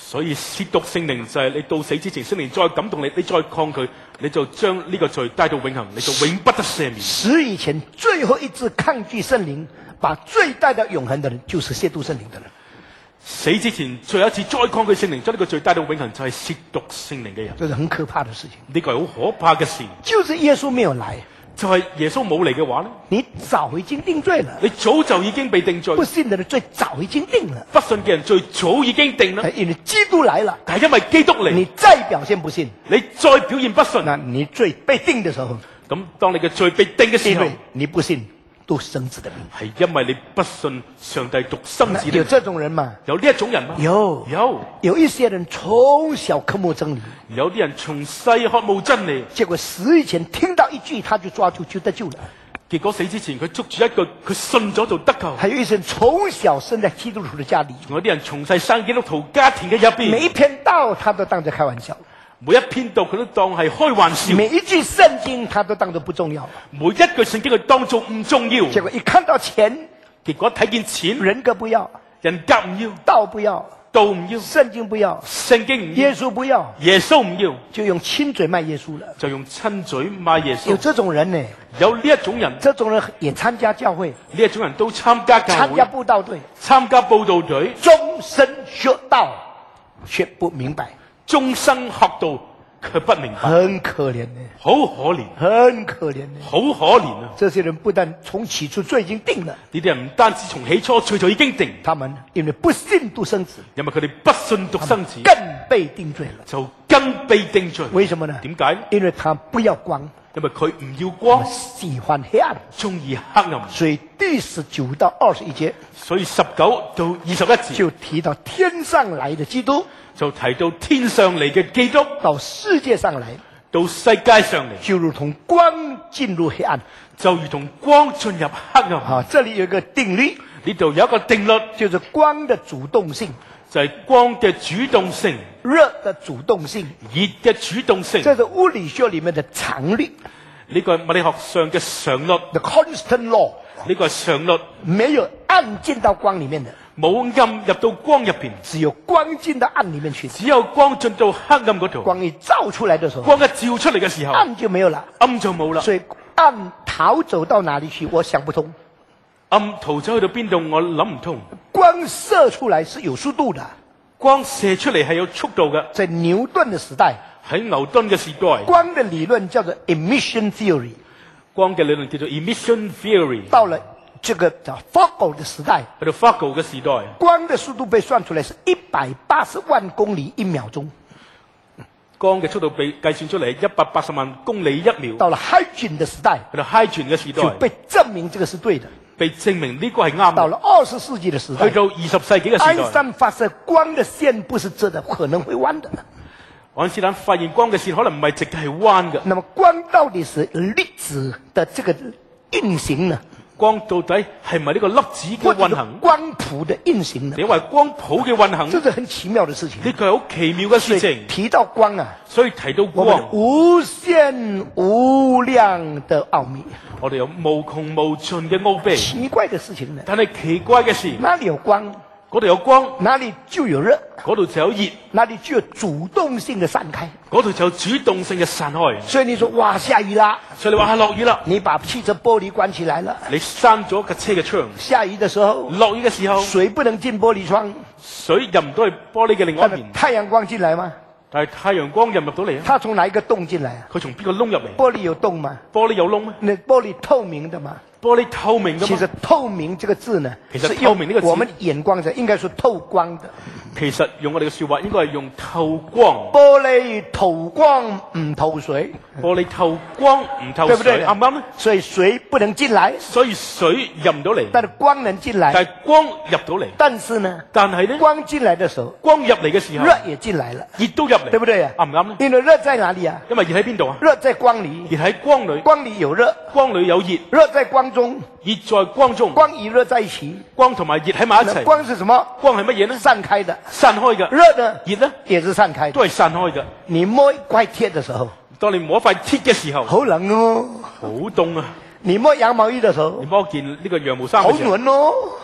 所以褻瀆聖靈就係你到死之前，聖靈再感動你，你再抗拒，你就將呢個罪帶到永恆，你就永不得赦免。 死以前最後一次抗拒聖靈，把罪帶到永恆的人，就是褻瀆聖靈的人。 死之前最後一次再抗拒聖靈，將呢個罪帶到永恆，就係褻瀆聖靈嘅人。 這是很可怕的事情。 呢個係好可怕嘅事。 就是耶穌沒有來， 就係耶穌冇嚟嘅話咧， 你早已經定罪了。 你早就已經被定罪。 不信的人罪早已經定了。 不信嘅人罪早已經定啦。 因為基督來了， 但係因為基督嚟， 你再表現不信， 你再表現不信， 那你罪被定的時候， 咁當你嘅罪被定嘅時候， 因為你不信獨生子的名， 係因為你不信上帝獨生子的名。 有這種人嗎？ 有呢一種人嗎？ 有一些人從小渴慕真理， 有啲人從細渴慕真理， 結果死以前聽到一句他就抓住就得救了。 結果死之前佢捉住一句，佢信咗就得救。 還有一些人從小生在基督徒的家裏， 有啲人從細生基督徒家庭嘅入邊， 每一篇道他都當作開玩笑， 每一篇道佢都當係開玩笑， 每一句聖經他都當作不重要， 每一句聖經佢當作唔重要。 結果一看到錢， 結果睇見錢， 人格不要， 人格唔要， 道不要， 道唔要， 聖經不要， 聖經唔要， 耶穌不要， 耶穌唔要， 就用親嘴賣耶穌了。 就用親嘴賣耶穌。 有這種人呢， 有呢一種人， 這種人也參加教會， 呢一種人都參加教會， 參加佈道隊， 參加佈道隊， 終身學道，卻不明白， 終生學道卻不明白， 很可憐呢， 好可憐， 很可憐呢。 好可憐啊！ 這些人不但從起初罪已經定了， 呢啲人唔單止從起初罪就已經定， 他們因為不信獨生子， 因為佢哋不信獨生子， 更被定罪了。 就更被定罪。 為什麼呢？ 點解？ 因為他不要光， 因為佢唔要光， 喜歡黑暗， 中意黑暗。 所以第19到21節， 所以19到21節就提到天上來的基督， 就提到天上嚟嘅基督到世界上來， 到世界上嚟， 就如同光進入黑暗， 就如同光進入黑暗。 啊，這裡有一個定律， 呢度有一個定律， 就是光的主動性， 就係光嘅主動性， 熱的主動性， 熱嘅主動性。 這是物理學裡面的常律， 呢個係物理學上嘅常律， the constant law， 呢個係常律， 沒有暗進到光裡面的， 冇暗入到光入邊， 只有光進到暗裡面去。 只有光進到黑暗嗰度。 光一照出來的時候， 光一照出嚟嘅時候， 暗就沒有了， 暗就冇啦。 所以暗逃走到哪裡去，我想不通。 暗逃走去到邊度，我諗唔通。 光射出來是有速度的， 光射出嚟係有速度嘅。 在牛頓的時代， 喺牛頓嘅時代， 光的理論叫做 emission theory， 光嘅理論叫做 emission theory。 到了這個叫 Foucault 的時代， 去到 Foucault 嘅時代， 光的速度被算出來是180萬公里一秒鐘。 光嘅速度被計算出嚟180萬公里一秒。 到了 Huygens 的時代， 去到 Huygens 嘅時代， 就被證明這個是對的。 被證明呢個係啱。 到了20世紀的時代， 去到20世紀嘅愛因時代， 斯坦發射光的線不是直的，可能會彎的。 愛因斯坦發現光嘅線可能唔係直嘅，係彎嘅。 那麼光到底是粒子的這個運行呢？ 光到底係咪呢個粒子嘅運行？ 光譜的運行呢？ 定係光譜嘅運行？ 這是很奇妙的事情。 呢個係好奇妙嘅事情。 提到光啊， 所以提到我們光， 無限無量的奧秘， 我哋有無窮無盡嘅奧秘。 奇怪的事情呢？ 但係奇怪嘅事， 哪裡有光， 嗰度有光， 哪裡就有熱， 嗰度就有熱， 哪裡就有主動性的散開。 嗰度就有主動性嘅散開。 所以你說哇，下雨啦， 所以你話落雨啦， 你把汽車玻璃關起來了， 你閂咗架車嘅窗， 下雨的時候， 落雨嘅時候， 水不能進玻璃窗， 水入唔到去玻璃嘅另外一邊， 太陽光進來嗎？ 但係太陽光入唔入到嚟啊？ 它從哪一個洞進來啊？ 佢從邊個窿入嚟？ 玻璃有洞嗎？ 玻璃有窿咩？ 那玻璃透明的嗎？ 玻璃透明噶其實嘛？ 透明這個字呢， 其實是透明這個字我們眼光上應該說透光的。 其實用我哋嘅說話，應該係用透光。 玻璃透光唔透水， 玻璃透光唔透水， 對不對？ 啱唔啱咧？ 所以水不能進來， 所以水入唔到嚟， 但是光能進來。 但係光入到嚟。 但是呢， 但係咧， 光進來的時候， 光入嚟嘅時候， 熱也進來了， 熱都入嚟， 對不對啊？ 啱唔啱咧？ 因為熱在哪裡啊？ 因為熱喺邊度啊？ 熱在光裏， 熱喺光裏， 光裏有熱， 光裏有熱， 熱在光中， 熱在光中， 光與熱在一起。 光同埋熱喺埋一那齊。 光是什麼？ 光係乜嘢呢？ 散開的。 散開嘅。 熱呢？ 熱呢？ 也是散開的。 都係散開嘅。 你摸一塊鐵的時候， 當你摸塊鐵嘅時候， 好冷哦； 好凍啊！ 你摸羊毛衣的時候你，摸件呢個羊毛衫好嘅時候， 暖哦。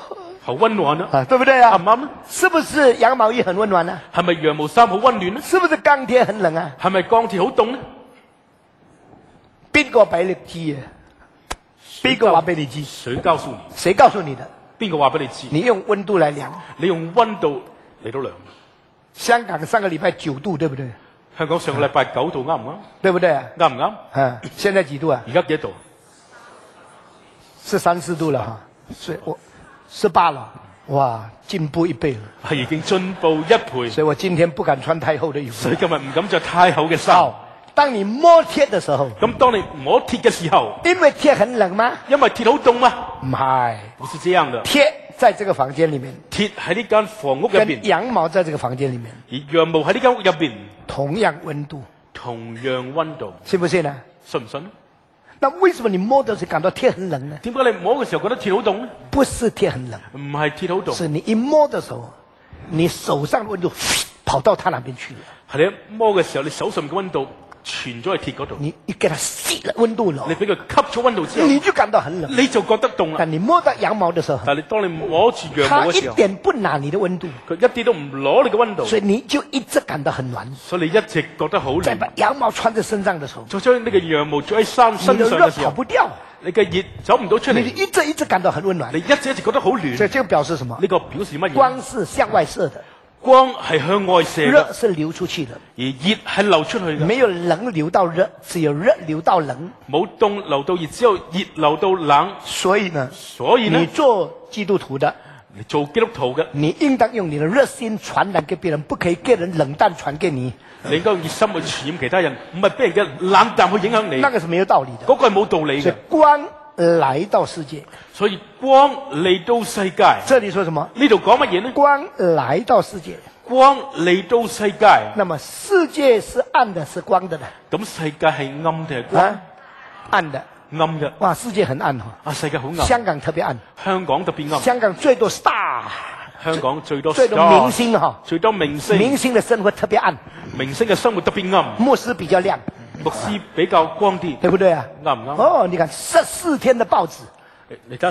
好溫暖啊， 啊，对不对啊？ 啱唔啱咧？ 是不是羊毛衣很温暖呢？ 係咪羊毛衫好溫暖咧？ 是不是钢铁很冷啊？ 係咪鋼鐵好凍咧？ 邊個俾你知啊？邊個話俾你知？ 誰告訴你？ 誰告訴你的？ 邊個話俾你知？ 你用温度來量。 你用溫度嚟到量。 香港上個禮拜9度，對不對？ 香港上個禮拜9度啱唔啱？ 對不對啊？ 啱唔啱？ 啊，現在幾度啊？ 而家幾多度？ 是3、4度了哈，所以我18了，哇，進步1倍了。 係已經進步1倍， 所以我今天不敢穿太厚的衣服。 所以今日唔敢着太厚嘅衫。 好，當你摸鐵的時候， 咁當你摸鐵嘅時候， 因為鐵很冷嗎？ 因為鐵好凍嘛， 唔係， 不是這樣的。 鐵在這個房間裡面， 鐵喺呢間房屋入跟邊， 羊毛在這個房間裡面， 而羊毛喺呢間屋入邊， 同樣温度， 同樣溫度， 信不信呢？ 信唔信？ 那為什麼你摸的時候感到鐵很冷呢？ 點解你摸嘅時候覺得鐵好凍咧？ 不是鐵很冷， 唔係鐵好凍， 是你一摸的時候，你手上的温度跑到它那邊去了， 係你一摸嘅時候，你手上嘅溫度傳咗去鐵嗰度， 你一給它吸了温度了你，俾佢吸咗溫度之後， 你就感到很冷。 你就覺得凍啦。 但你摸到羊毛的時候， 但係當你摸住羊它一毛嘅時候， 點不拿你的温度， 佢一啲都唔攞你嘅溫度， 所以你就一直感到很暖。 所以你一直覺得好暖。 再把羊毛穿在身上的時候， 再將呢個羊毛着喺身你的熱上嘅時候， 跑不掉， 你嘅熱走唔到出你嚟， 就一直感到很温暖你。一直覺得好暖。 所以這個表示什麼？ 呢個表示乜嘢？ 光是向外射的， 光係向外射嘅， 熱是流出去的， 而熱係流出去嘅。 沒有冷流到熱，只有熱流到冷。 冇凍流到熱，只有熱流到冷。 所以呢， 所以呢你，做基督徒的， 你做基督徒嘅， 你應當用你的熱心傳染給別人，不可以給人冷淡傳給你， 你應該用熱心去傳染其他人，唔係俾人嘅冷淡去影響你。 那個是沒有道理的。 嗰個係冇道理嘅所以。光來到世界， 所以光嚟到世界， 這裡說什麼？ 呢度講乜嘢呢？ 光來到世界， 光嚟到世界， 那麼世界是暗的，是光的呢？ 咁世界係暗定係光？ 啊，暗的。 暗嘅。 哇，世界很暗哈， 啊，世界好暗。 香港特別暗， 香港特別暗。 香港最多 star， 香港最多最多 star 明星哈， 最多明星， 明星的生活特別暗， 明星嘅生活特別暗， 牧師比較亮， 牧師比較光啲， 對不對啊？ 啱唔啱？ 哦，你看14天的報紙， 你睇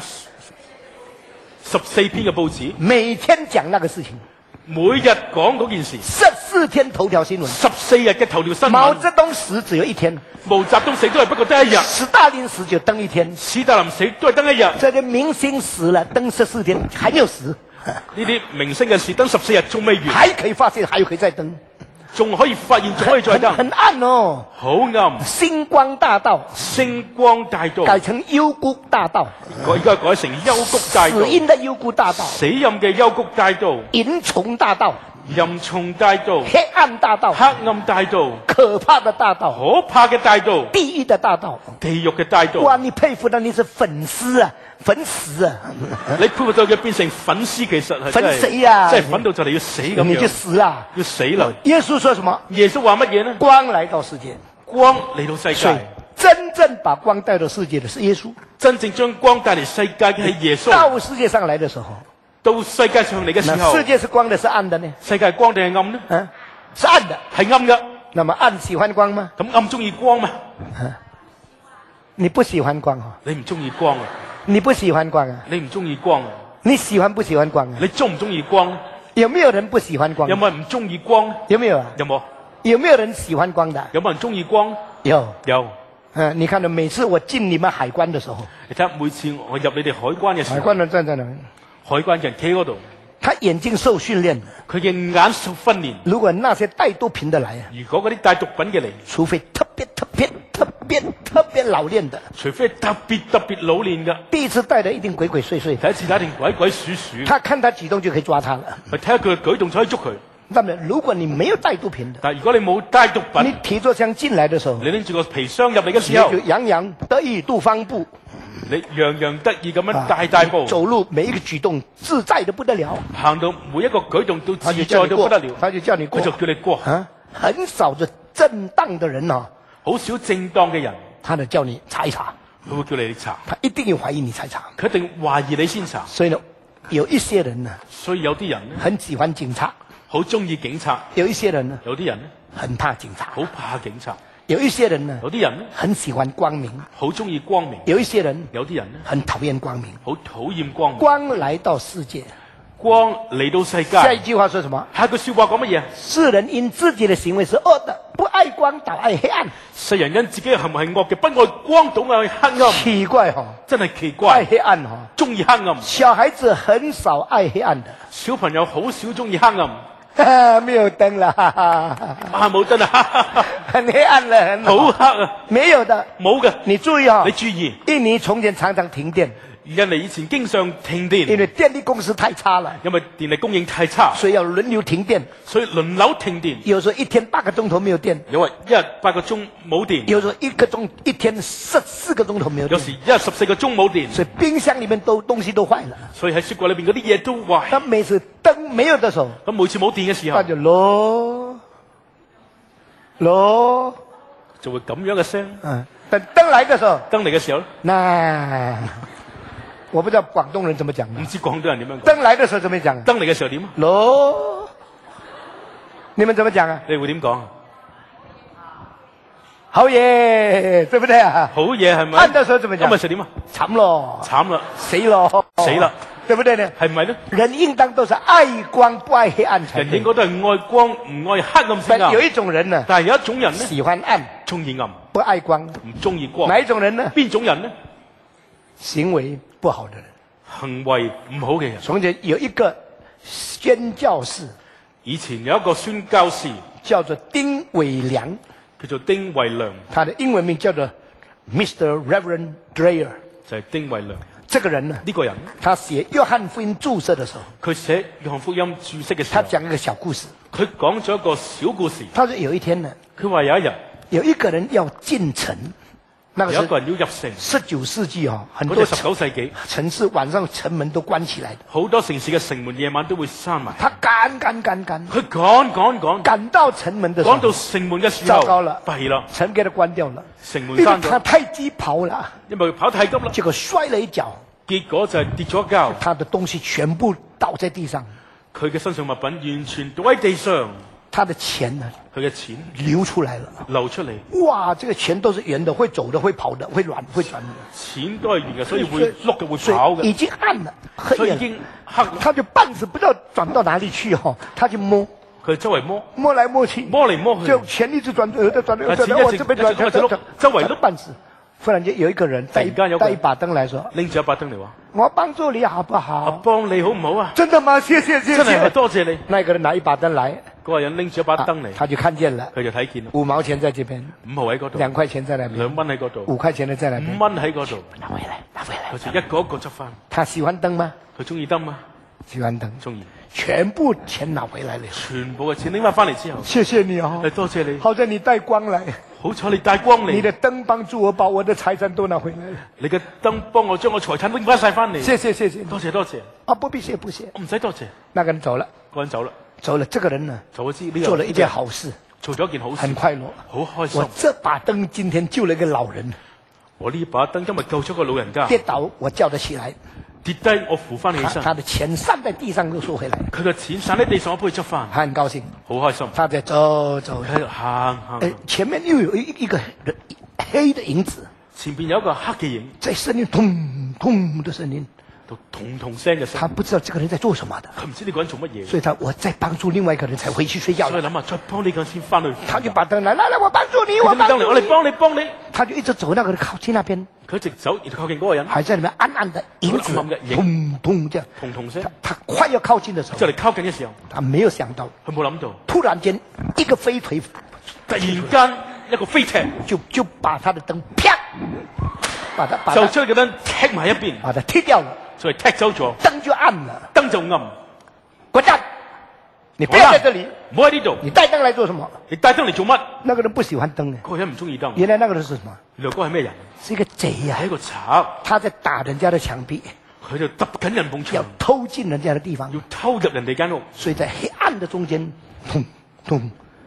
14篇嘅報紙， 每天講那個事情每日講嗰件事 ，14天頭條新聞。 ，14日嘅頭條新聞。 毛澤東死只有1天， 毛澤東死都係不過得一日， 斯大林死就登1天， 史達林死都係登一日。 這些明星死了登14天還沒有死， 呢啲明星嘅事登14日仲未完， 還可以發現，還可以再登， 仲可以發現，仲可以再登， 很暗哦。 好暗。 星光大道星光大道改成幽谷大道， 而家改成幽谷大道， 死蔭的幽谷大道， 死蔭嘅幽谷大道， 淫蟲大道， 淫蟲大道， 黑暗大道， 黑暗大道， 可怕的大道， 可怕嘅大道， 地獄的大道。 地獄嘅大道。 哇，你佩服的你是粉絲啊，粉絲啊， 你配合到佢變成粉絲，其實係粉真係死啊真係粉到就嚟要死咁你就樣， 死啊！ 要死啦！ 耶穌說什麼？ 耶穌話乜嘢呢？ 光來到世界， 光嚟到世所以界， 真正把光帶到世界的是耶穌。 真正將光帶嚟世界嘅係耶穌。 到世界上來的時候， 到世界上嚟嘅時候， 那世界是光的，是暗的呢？ 世界係光定係暗呢？ 啊，是暗的。 係暗噶。 那麼暗喜歡光嗎？ 咁暗中意光嘛？ 你不喜歡光哦， 你唔中意光啊？ 你不喜歡光啊？ 你唔中意光啊？ 你喜歡不喜歡光啊？ 你中唔中意光？ 有沒有人不喜歡光？ 有冇人唔中意光？ 有沒有啊？ 有冇？ 有沒有人喜歡光的？ 有冇人中意光？ 有。 有。 你看到每次我進你們海關的時候， 你睇下每次我入你哋海關嘅時候， 海關人站在那裡， 海關人企嗰度， 他眼睛受訓練， 佢嘅眼受訓練。 如果那些帶毒品的來啊， 如果嗰啲帶毒品嘅嚟， 除非特別老練的， 除非係特別老練嘅， 第一次帶的一定鬼鬼祟祟， 第一次打定鬼鬼祟祟， 他看他舉動就可以抓他了。 去睇下佢嘅舉動就可以捉佢。 那麼如果你沒有帶毒品的， 但係如果你冇帶毒你品， 提着槍進來的時候， 你拎住個皮箱入嚟嘅你時候就，洋洋得意杜方步， 你洋洋得意咁樣大步走路每一個舉動自在得不得了， 行到每一個舉動都他自在就叫你過到不得了，， 他就叫你過佢就叫你過。 啊，很少的正當的人啊， 好少正當嘅人， 他就叫你查一查， 佢會叫你查， 他一定要懷疑你才查。 佢一定懷疑你先查。 所以呢，有一些人呢， 所以有啲人咧很喜歡警察， 好中意警察， 有一些人呢， 有啲人咧很怕警察。 好怕警察。 有一些人呢， 有啲人咧很喜欢光明； 好中意光明， 有一些人有啲人咧很讨厌光明。 好討厭光明。 光来到世界， 光嚟到世界， 下一句话说什么？ 下一句說話講乜嘢啊？ 世人因自己的行为是恶的，不爱光，倒爱黑暗。 世人因自己嘅行為係惡嘅，不愛光，倒愛黑暗。 奇怪哈、 真係奇爱怪， 黑暗哈、 中意黑暗。 小孩子很少爱黑暗的。 小朋友好少中意黑暗。 哈哈，没有灯了，哈哈啊冇燈啊， 很黑暗了，很好黑啊， 没有的。 冇嘅。 你注意哈、 你注意， 印尼从前常常停电， 印尼以前經常停因電， 为电力公司太差了， 因為電力供應太差， 所以要轮流停电。 所以輪流停電。 有时候一天8个钟头没有电， 因為一日8個鐘冇電， 有时候一天4个鐘頭沒有電， 有時一日14個鐘冇電， 所以冰箱里面东西都壞了。 所以喺雪櫃裏邊嗰啲嘢都壞。 那每次燈沒有的時候， 咁每次冇電嘅時候那，就咯， 就會咁樣嘅聲。 等燈來的時候， 燈嚟嘅時候咧， 那我不知道廣東人怎麼講唔啊。 知廣東人點樣講。 燈來的時候怎麼講啊？ 燈嚟嘅時候點啊？ 咯，你們怎麼講啊？ 你會點講啊？ 好嘢，對不對啊？ 好嘢係咪？ 暗的時候怎麼講？ 咁咪實點啊？ 慘咯， 慘啦， 死咯， 死了， 對不對呢？ 係唔係咧？ 人應當都是愛光不愛黑暗才對人應。該都係愛光唔愛黑暗先啊。 但有一種人呢， 但係有一種人咧， 喜歡暗， 中意暗， 不愛光。 唔中意光。 哪一種人呢？ 邊種人咧？ 行為不好的人。 行為唔好嘅人。 從前有一個宣教士以前有一個宣教士叫做丁偉良， 叫做丁偉良， 他的英文名叫做 Mr. Reverend Dreyer。 就係丁偉良。 這個人呢， 呢個人， 他寫約翰福音注釋的時候， 佢寫約翰福音注釋嘅時候， 他講一個小故事。 佢講咗一個小故事。 他說有一天呢， 佢話有一日有一個人要進城，那個是有一個人要入城， 19世紀哈，很嗰多隻19世紀， 城市晚上城門都關起來的。 好多城市嘅城門夜晚都會閂埋。 他趕佢趕到城門的時候， 趕到城門嘅時候， 糟糕了， 弊啦， 城給他關掉了， 城門因為他閂咗， 太急跑了， 因為佢跑太急啦， 結果摔了一跤。 結果就係跌咗一跤， 他的東西全部倒在地上， 佢嘅身上物品完全倒喺地上， 他的錢呢佢嘅錢流出來了。 流出嚟， 哇，這個錢都是圓的，會走的，會跑的，會轉的。 錢都係圓嘅，所以會碌嘅，會跑嘅， 已經暗了，黑所以已了， 經黑啦。 他就半死不知道轉到哪裡去哈，他就摸佢周圍摸， 摸來摸去， 摸嚟摸去， 就錢一直轉，有的轉，有的轉， 錢一直我這邊轉， 一直碌周圍碌半死。忽然間有一個人突然間有個人帶一把燈來說拎住一把燈嚟話： 我幫助你好不我好？ 幫你好唔好啊？ 真的嗎？謝謝謝真係謝。 多謝你。 那個人拿一把燈來， 嗰個人拎住一把燈嚟， 他就看見了佢就睇見啦， 5毛錢在這邊 5毫喺嗰度， ，2塊錢在那邊， 2蚊喺嗰度， 5塊錢的在那邊 5。蚊喺嗰度， 拿回來，拿回來。 佢就一個一個執翻。 他喜歡燈嗎？ 佢中意燈嗎？ 喜歡燈， 中意。 全部錢拿回來了。 全部嘅錢拎翻翻嚟之後， 謝謝你啊！ 多謝你。 好在你帶光來， 好彩你帶光嚟， 你的燈幫助我把我的財產都拿回來了。 你嘅燈幫我將我財產拎翻晒翻嚟。 謝謝謝謝。 多謝多謝， 啊，不必謝不謝。 我唔使多謝。 那個人走了， 嗰人走啦， 走了。這個人呢， 就我知呢個做了一件好事， 做咗一件好事很，快樂。 好開心我。這把燈今天救了一個老人， 我呢把燈今日救咗個老人家， 跌倒我叫得起來， 跌低我扶翻起身， 他的錢散在地上都收回來， 佢嘅錢散喺地上，我幫佢執翻， 他很高興。 好開心。 他在走走， 佢喺度行行， 前面又有一個人黑的影子， 前邊有一個黑嘅影， 在聲音咚咚的聲音， 度咚咚聲嘅聲， 他不知道這個人在做什麼的， 佢唔知呢個人做乜嘢， 所以我再幫助另外一個人才回去睡覺所以。諗下再幫呢個人先翻去。 他就把燈來，來來，我幫助你， 我我幫助嚟，我嚟你。 幫你。 他就一直走，那個人靠近那邊， 佢一直走，然後靠近嗰個人， 還在裡面暗暗的影子， 暗暗的影咚咚這樣。 咚咚聲， 他快要靠近的時候就，嚟靠近嘅時候， 他沒有想到， 佢冇諗到， 突然間一個飛腿突然間一個飛踢， 就把他的燈啪，把就他將佢燈踢埋一邊， 把他踢掉了， 所以踢走咗， 燈就暗了。 燈就暗。 滾蛋！你不要在這裡， 唔好喺呢度， 你帶燈來做什麼？ 你帶燈嚟做乜？ 那個人不喜歡燈呢。 嗰個人唔中意燈， 原來那個人是什麼？ 原來嗰個係咩人？ 是一個賊呀、 係一個賊， 他在打人家的牆壁， 佢就揼緊人埲要牆， 偷進人家的地方， 要偷入人哋間屋， 所以在黑暗的中間，咚咚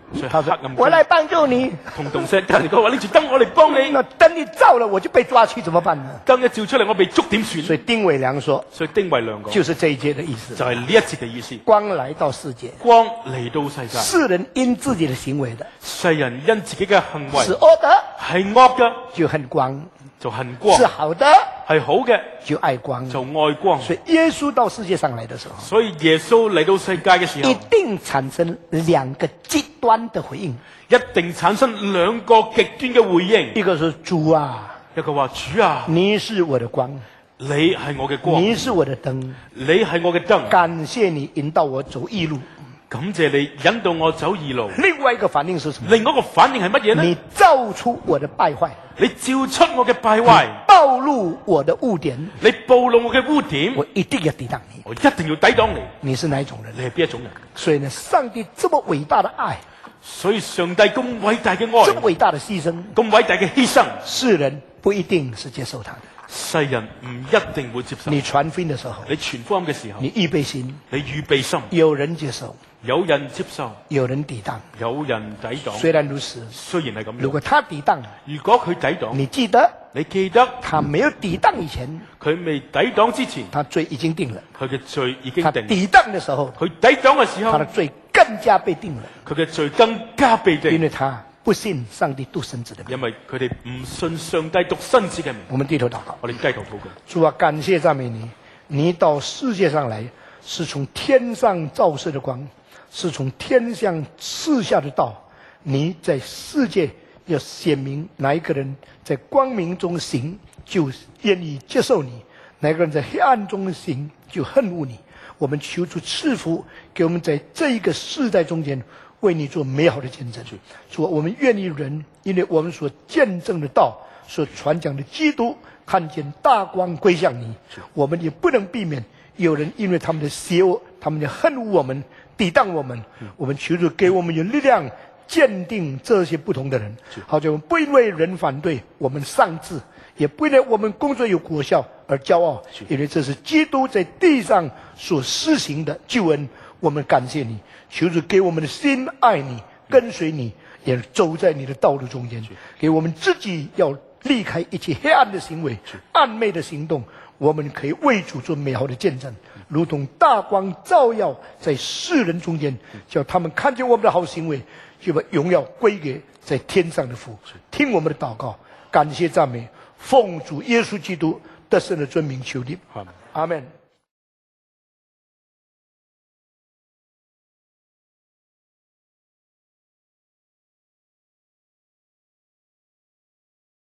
他说黑暗：“ 我来帮助你。 同同聲隔離佢話拎住燈，我嚟幫你。 那灯一照了，我就被抓去，怎麼辦呢？ 燈一照出嚟，我被捉點算？ 所以丁偉良說， 所以丁惠亮講就是這一節的意思。 就係呢一節嘅意思。 光來到世界， 光嚟到世界， 世人因自己的行為的世人因自己嘅行為是惡的， 係惡嘅， 就恨光； 就恨光； 是好的， 係好嘅， 就愛光。 就愛光。 所以耶穌到世界上來的時候， 所以耶穌嚟到世界嘅時一候， 定產生兩個極端的回應。 一定產生兩個極端嘅回應。 一個是主啊， 一個話主啊， 你是我的光， 你係我嘅光， 你是我的燈， 你係我嘅燈。 感謝你引導我走義路。 感謝你引導我走義路。 另外一個反應是什麼？ 另外一個反應係乜嘢呢？ 你照出我的敗壞， 你照出我嘅敗壞， 暴露我的污點， 你暴露我嘅污點， 我一定要抵擋你。 我一定要抵擋你。 你是哪一種人？ 你係邊一種人？ 所以呢，上帝這麼偉大的愛， 所以上帝咁偉大嘅愛， 這麼偉大的犧牲， 咁偉大嘅犧牲， 世人不一定是接受他的。 世人唔一定會接受。 你傳福音的時候， 你傳福音嘅時候， 你預備心， 你預備心， 有人接受， 有人接受， 有人抵擋。 有人抵擋。 雖然如此， 雖然係咁樣， 如果他抵擋， 如果佢抵擋， 你記得你記得他沒有抵擋以前， 佢未抵擋之前， 他罪已經定了； 佢嘅罪已經定。 他抵擋的時候， 佢抵擋嘅時候他的，罪更加被定了， 佢嘅罪更加被因定， 為他不信上帝獨生子的名。 因為佢哋唔信上帝獨生子嘅名。 我們低頭禱告。 我哋低頭禱告。 主啊，感謝讚美你，你到世界上來是從天上照射的光，是從天上賜下的道。你在世界要顯明哪一個人在光明中行，就願意接受你；哪一個人在黑暗中行，就恨惡你。我們求主賜福給我們在這一個世代中間為你做美好的見證。主啊，我們願意人，因為我們所見證的道，所傳講的基督，看見大光歸向你，我們也不能避免有人因為他們的邪惡，他們的恨惡我們，抵擋我們。我們求主給我們有力量，鑑定這些不同的人，好像我們不因為人反對我們喪志，也不因為我們工作有果效而驕傲，因為這是基督在地上所施行的救恩。我們感謝你，求主給我們的心愛你，跟隨你，也走在你的道路中間。給我們自己要離開一切黑暗的行為、暗昧的行動，我們可以為主做美好的見證，如同大光照耀在世人中間，叫他們看見我們的好行為，就把榮耀歸給在天上的父。聽我們的禱告，感謝讚美，奉主耶穌基督得勝的尊名求你，阿們。